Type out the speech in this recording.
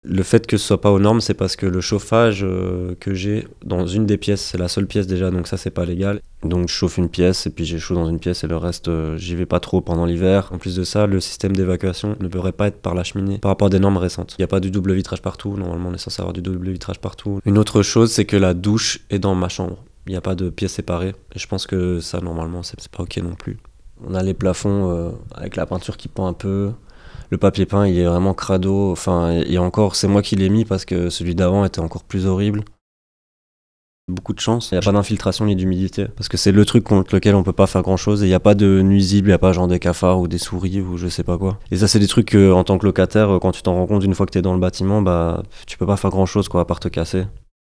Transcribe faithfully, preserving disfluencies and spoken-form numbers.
Le fait que ce soit pas aux normes, c'est parce que le chauffage euh, que j'ai dans une des pièces, c'est la seule pièce déjà, donc ça c'est pas légal. Donc je chauffe une pièce et puis j'ai chaud dans une pièce et le reste euh, j'y vais pas trop pendant l'hiver. En plus de ça, le système d'évacuation ne devrait pas être par la cheminée par rapport à des normes récentes. Il n'y a pas du double vitrage partout, normalement on est censé avoir du double vitrage partout. Une autre chose, c'est que la douche est dans ma chambre. Il n'y a pas de pièces séparées et je pense que ça normalement c'est c'est pas ok non plus. On a les plafonds euh, avec la peinture qui pend un peu. Le papier peint, il est vraiment crado. Enfin, et encore, c'est moi qui l'ai mis parce que celui d'avant était encore plus horrible. Beaucoup de chance, il n'y a pas d'infiltration ni d'humidité. Parce que c'est le truc contre lequel on peut pas faire grand chose. Et il n'y a pas de nuisibles, il n'y a pas genre des cafards ou des souris ou je sais pas quoi. Et ça, c'est des trucs que, en tant que locataire, quand tu t'en rends compte une fois que t'es dans le bâtiment, bah, tu peux pas faire grand chose quoi, à part te casser.